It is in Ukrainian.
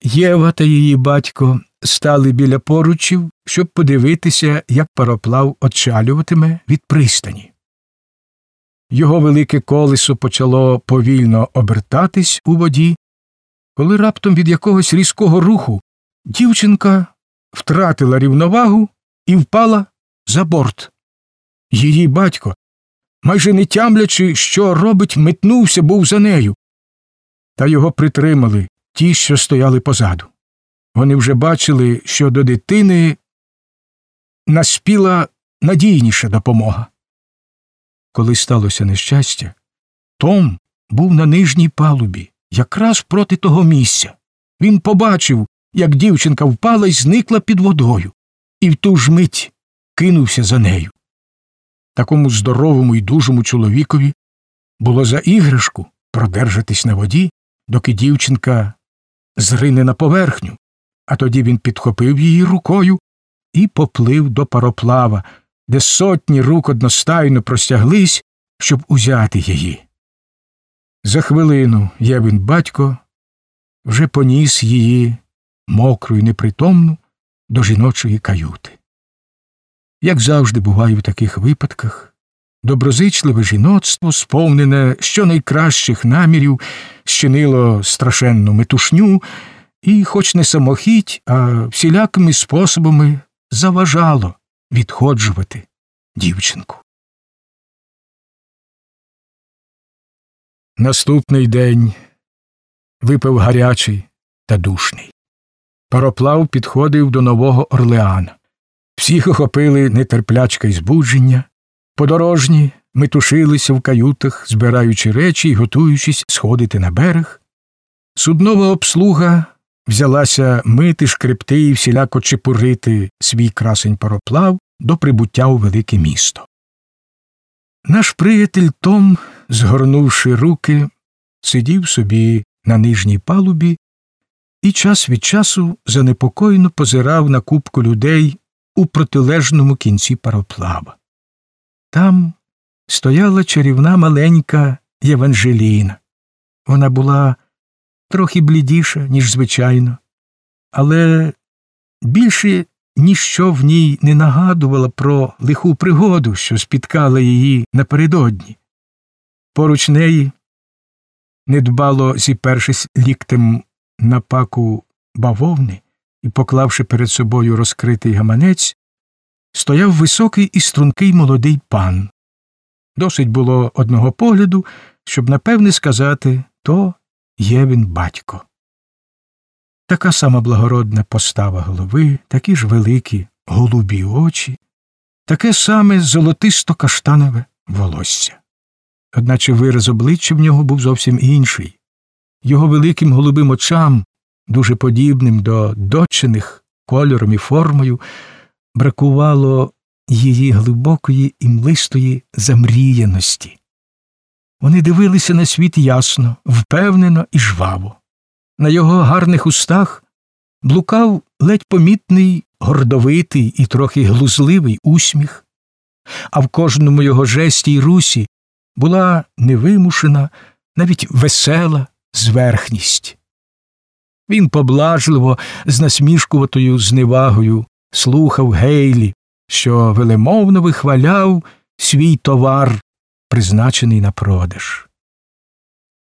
Єва та її батько стали біля поручів, щоб подивитися, як пароплав отчалюватиме від пристані. Його велике колесо почало повільно обертатись у воді, коли раптом від якогось різкого руху дівчинка втратила рівновагу і впала за борт. Її батько, майже не тямлячи, що робить, метнувся був за нею. Та його притримали ті, що стояли позаду. Вони вже бачили, що до дитини наспіла надійніша допомога. Коли сталося нещастя, Том був на нижній палубі, якраз проти того місця. Він побачив, як дівчинка впала й зникла під водою, і в ту ж мить кинувся за нею. Такому здоровому й дужому чоловікові було за іграшку продержатись на воді, доки дівчинка зрине на поверхню, а тоді він підхопив її рукою і поплив до пароплава, де сотні рук одностайно простяглись, щоб узяти її. За хвилину Євин батько вже поніс її, мокру й непритомну, до жіночої каюти. Як завжди буває в таких випадках, доброзичливе жіноцтво, сповнене щонайкращих намірів, щинило страшенну метушню і, хоч не самохідь, а всілякими способами заважало відходжувати дівчинку. Наступний день випав гарячий та душний. Пароплав підходив до Нового Орлеана. Всіх охопили нетерплячка й збудження. Подорожні метушилися в каютах, збираючи речі й готуючись сходити на берег. Суднова обслуга взялася мити, шкребти і всіляко чепурити свій красень пароплав до прибуття у велике місто. Наш приятель Том, згорнувши руки, сидів собі на нижній палубі і час від часу занепокоєно позирав на купку людей у протилежному кінці пароплава. Там стояла чарівна маленька Єванжеліна. Вона була трохи блідіша, ніж звичайно, але більше ніщо в ній не нагадувало про лиху пригоду, що спіткала її напередодні. Поруч неї, недбало зіпершись ліктем на паку бавовни і поклавши перед собою розкритий гаманець, стояв високий і стрункий молодий пан. Досить було одного погляду, щоб напевне сказати «то Євин батько». Така сама благородна постава голови, такі ж великі голубі очі, таке саме золотисто-каштанове волосся. Одначе вираз обличчя в нього був зовсім інший. Його великим голубим очам, дуже подібним до дочиних кольором і формою, бракувало її глибокої і млистої замріяності. Вони дивилися на світ ясно, впевнено і жваво. На його гарних устах блукав ледь помітний, гордовитий і трохи глузливий усміх, а в кожному його жесті й русі була невимушена, навіть весела зверхність. Він поблажливо, з насмішкуватою зневагою слухав Гейлі, що велемовно вихваляв свій товар, призначений на продаж.